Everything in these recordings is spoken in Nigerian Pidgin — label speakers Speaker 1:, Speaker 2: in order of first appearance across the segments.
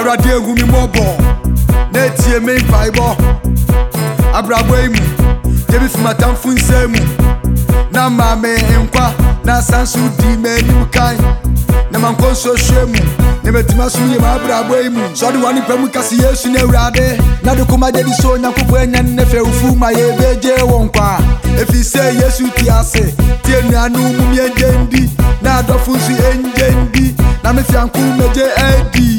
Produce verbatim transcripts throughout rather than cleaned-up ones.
Speaker 1: Awurade egu mi mobo na etie me mpaibo abrabo emu debi fimatam funsemu na ma me nkwa na sansu di me nim kan na man konso shemu na metima so ye ma abrabo emu so de wani pam kasi Yesu na Awurade na de kuma de so nyankopɔ anya ne fe ufu ma ye beje wonkwa efi se Yesu ti ase tie nuanu mu mi enjendi na adofo su enjendi na me fianku meje edi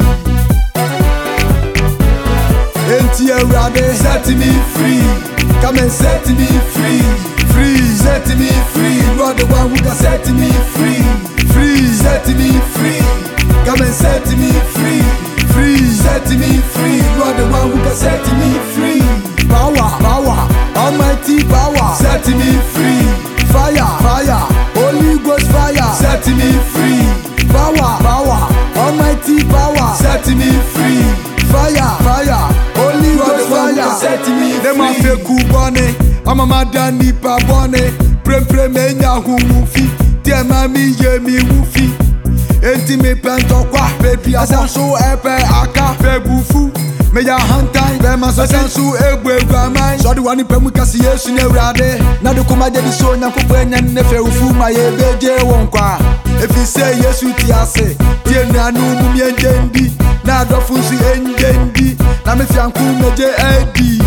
Speaker 1: enti Awurade set me free, come and set me free, free, set me free. You are the one who can set me free, free, set me free, come and set me free, free, set me free. You are the one who can set me free. Power, power, almighty power, set me free. Fire, fire, Holy Ghost fire, set me free. Power, power, almighty power, set me free. Fire, fire, Holy Ghost fire, set me free. Them a fake kubone, I'm a madam nipa bone. Prem prem enya humufi, tie mami ye mi wufi. Enti me pento kwa, baby asanso epe aka febufu. Me ya hantai, be ma so sanso egbu egbu amai. So the one pemu kasi Yesu na Awurade. Na de kuma de so nyankopɔ anya ne fe ufu ma ye beje wonkwa. If you say Yesu ti ase, tie nuanu mu mi enjendi. Na adofo su enjendi, na me fianku meje edi.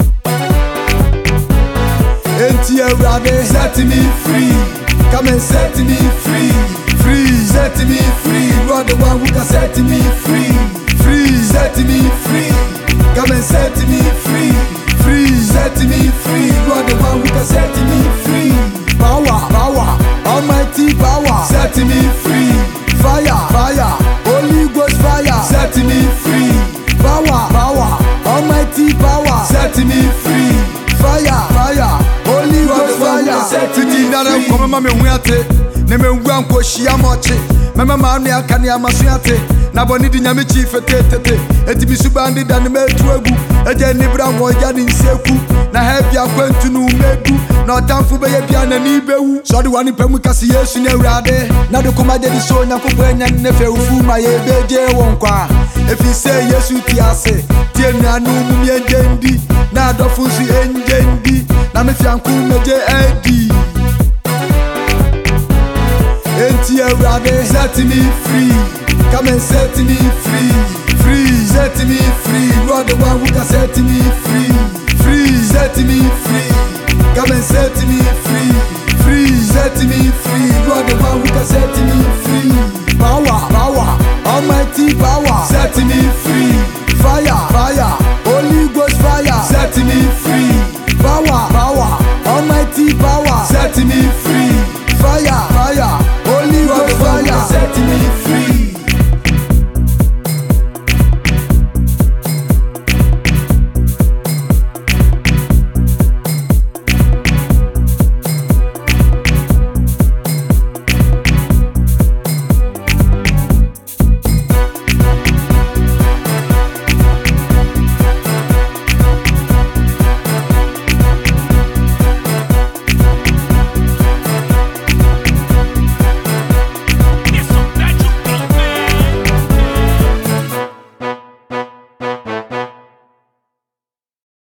Speaker 1: Enti Awurade set me free, come and set me free, free, set me free. You are the one who can set me free, free, set me free, come and set me free, free, set me free. You are the one who can set me free. Power, power, almighty power, set me free. Fire, fire, Holy Ghost fire, set me free. Power, power, almighty power, set me free. Fire, fire, Holy Ghost fire, set me free. Nana come mama me ate, ne me wu anko hia moche. Mama ma ne aka ne amaso ate. Na boni di nyame chi fetetete. Eti bi subandi da ne metu egu. Eje ni bra wo ya ni nseku. Na happy akwantu nu medu. Na otamfu be ye bia na ni bewu. So de wani pemu kasi Yesu na Awurade. Na de kuma de so nyankopɔ anya ne fe ufu ma ye beje wonkwa. Efi se Yesu ti ase. Tie nuanu mu mi enjendi. Na adofo su enjendi. Na me fianku meje edi. Enti Awurade set me free, come and set me free, free, set me free. You are the one who can set me free, free, set me free, come and set me free, free, set me free. You are the one who can set me free. Power, power, almighty power, set me free. Fire, fire, Holy Ghost fire, set me free. Power,